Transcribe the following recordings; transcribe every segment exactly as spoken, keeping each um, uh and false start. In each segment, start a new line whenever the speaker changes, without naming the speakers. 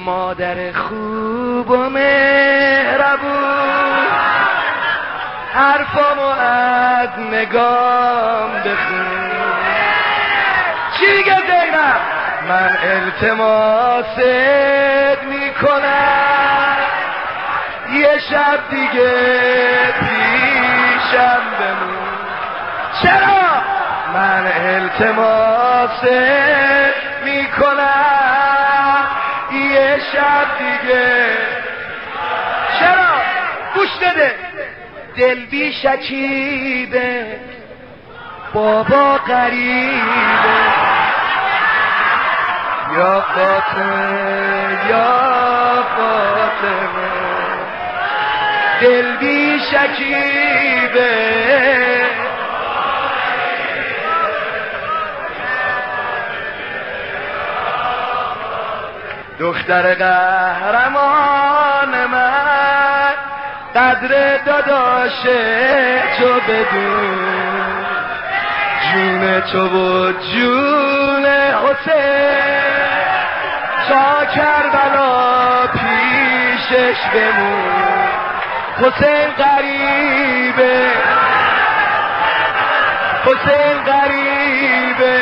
مادر خوب و مهربون حرفامو از نگام بخون. چی میگه زینب؟ من التماست میکنم یه شب دیگه پیشم بمون. چرا؟ من التماست میکنم یه شب دیگه. چرا؟ گوش بده. دل بی شکیبه بابا غریبه یا فاطمه یا فاطمه دل بی شکیبه دختر قهرمان من قدر داداش تو بدون جون تو و جون حسین تا کربلا پیشش بمون. حسین غریبه حسین غریبه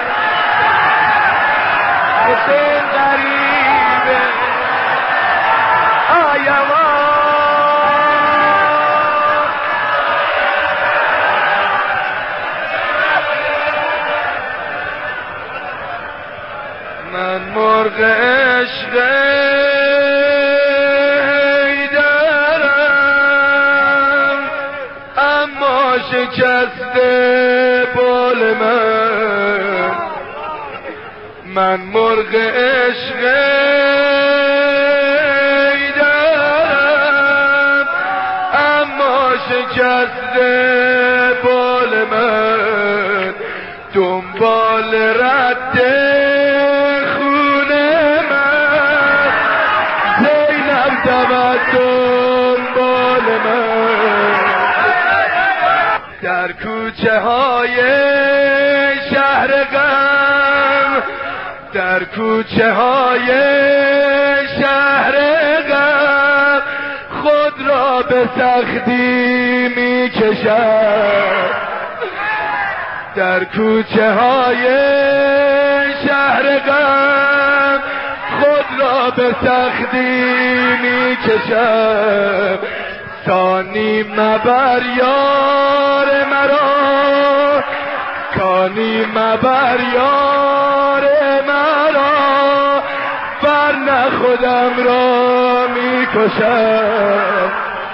حسین غریبه آیما من مرغ عشق دارم اما شکسته بال من. من مرغ عشق دارم اما شکسته بال من. دنبال رد دنبال من در کوچه های شهر غم در کوچه های شهر غم خود را به سختی می کشم. در کوچه های شهر غم خود را به سختی می کشم. ثانی مبر یار مرا ثانی مبر یار مرا ورنه خودم را می کشم.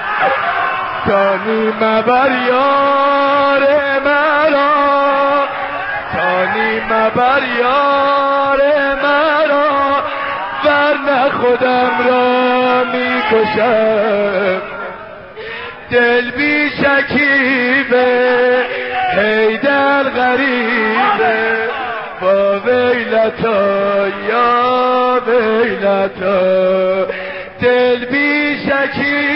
ثانی مبر یار مرا ثانی مبر یار مرا ورنه خودم را می کشم. دل بی شکیبه حیدر غریبه با ویلتا یا ویلتا دل بی شکیبه